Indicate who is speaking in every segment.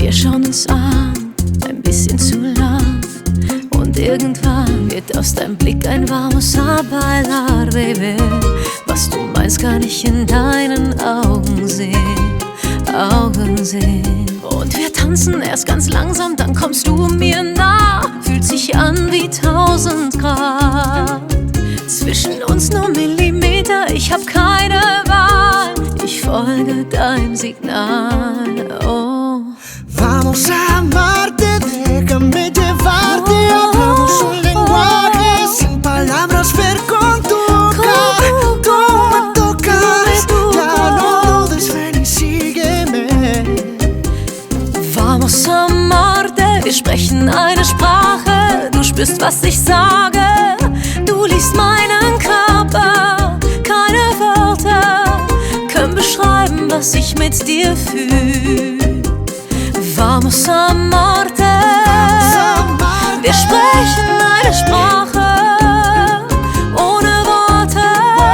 Speaker 1: Wir schauen uns an, ein bisschen zu lang. Und irgendwann wird aus deinem Blick ein vamos a bailar, baby. Was du meinst, kann ich in deinen Augen sehen, Augen sehen. Und wir tanzen erst ganz langsam, dann kommst du mir nah. Fühlt sich an wie 1000 Grad. Zwischen uns nur Millimeter, ich hab keine Wahl. Ich folge deinem Signal, oh.
Speaker 2: Vamos a amarte, déjame llevarte. Hablamos un lenguaje sin palabras, ver con tu boca. Tú me tocas, ya no dudes, ven y sígueme.
Speaker 1: Vamos a amarte, wir sprechen eine Sprache. Du spürst, was ich sage, du liest meinen Körper. Keine Worte können beschreiben, was ich mit dir fühl. Vamos a amarte, wir sprechen eine Sprache ohne Worte.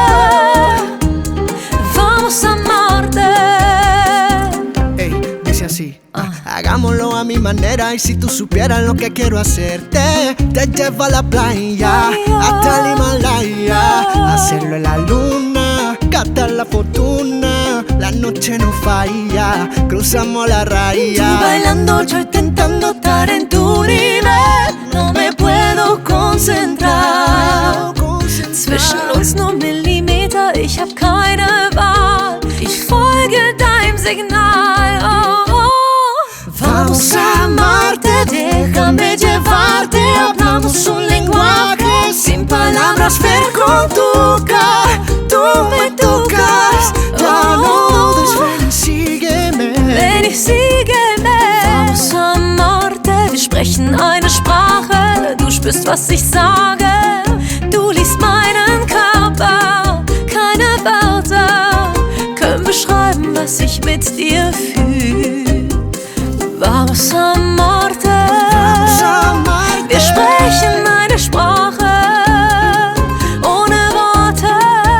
Speaker 1: Vamos a amarte.
Speaker 2: Ey, dice así. Hagámoslo a mi manera y si tú supieras lo que quiero hacerte, te llevo a la playa, hasta el Himalaya, hacerlo en la luna, gastar la fortuna, la noche no falla, cruzamos la raya.
Speaker 1: Tú bailando, yo intentando estar en tu nivel, no me puedo concentrar. Zwischen uns nur Millimeter, ich hab keine Wahl. Ich folge deinem Signal, oh, oh.
Speaker 2: Vamos a amarte, déjame llevarte. Hablamos un lenguaje sin palabras, ver con tu boca. Tú me tocas, ya no dudes, ven y sígueme.
Speaker 1: Wenn ich sígueme. Vamos a amarte, wir sprechen eine Sprache. Du spürst, was ich sage, du liest meinen Körper. Keine Worte können beschreiben, was ich mit dir fühl. Vamos a amarte, wir sprechen eine Sprache ohne Worte.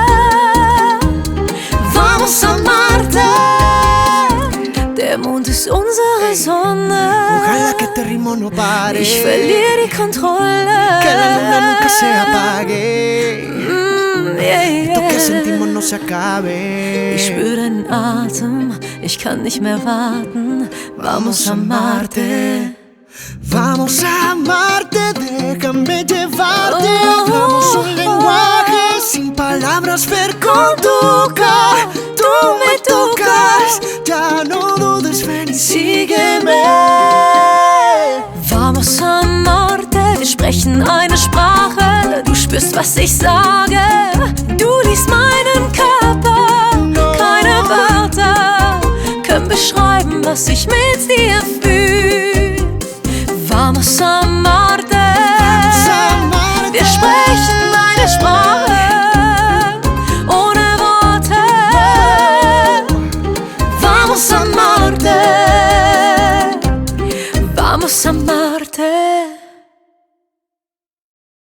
Speaker 1: Vamos a amarte, der Mond ist unsere Sonne.
Speaker 2: Ojalá que este ritmo no pare,
Speaker 1: Ich verliere die Kontrolle.
Speaker 2: que la luna nunca se apague, esto que sentimos no se acabe.
Speaker 1: Ich spüre deinen Atem, ich kann nicht mehr warten. Vamos a amarte.
Speaker 2: Vamos a amarte, déjame llevarte. Hablamos un lenguaje sin palabras, ver con tu boca. Tú me tocas, ya no dudes, ven y sígueme.
Speaker 1: Vamos a amarte, wir sprechen eine Sprache. Du spürst, was ich sage, du liest meinen Körper. Keine Wörter können beschreiben, was ich mit dir fühl.